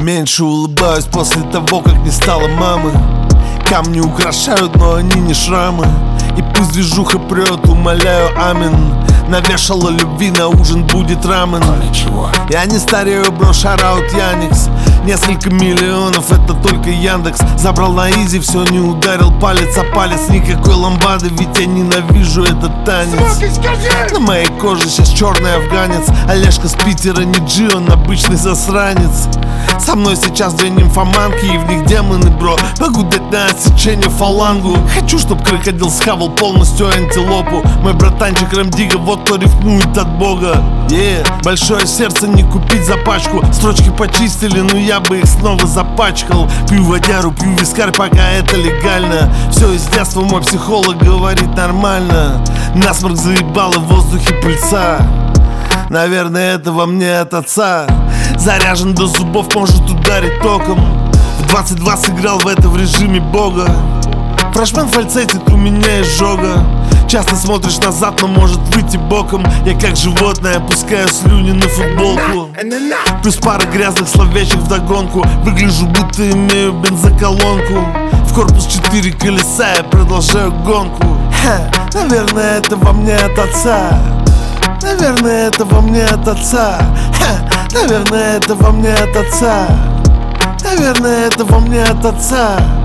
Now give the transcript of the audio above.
Меньше улыбаюсь после того, как не стало мамы. Камни украшают, но они не шрамы. И пусть движуха прет, умоляю, амин. Навешала любви, на ужин будет рамен. Я не старею, бро, шараут Яникс. Несколько миллионов, это только Яндекс. Забрал на изи, все, не ударил палец о палец. Никакой ламбады, ведь я ненавижу этот танец. На моей коже сейчас черный афганец. Олежка с Питера, не Джи, он обычный засранец. Со мной сейчас две нимфоманки, и в них демоны, бро. Могу дать на отсечение фалангу. Хочу, чтоб крокодил схавал полностью антилопу. Мой братанчик Рамдига, вот кто рифмует от бога. Большое сердце не купить за пачку. Строчки почистили, но я бы их снова запачкал. Пью водяру, пью вискарь, пока это легально. Все из детства мой психолог говорит нормально. Насморк заебало в воздухе пыльца. Наверное, это во мне от отца. Заряжен до зубов, может ударить током. В 22 сыграл в это в режиме бога. Фрешмен фальцетит, у меня изжога. Часто смотришь назад, но может выйти боком. Я как животное опускаю слюни на футболку. Плюс пара грязных словечек вдогонку. Выгляжу, будто имею бензоколонку. В корпус 4 колеса, я продолжаю гонку. Наверное, это во мне от отца. Наверное, это во мне от отца. Наверное, это во мне от отца. Наверное, это во мне от отца.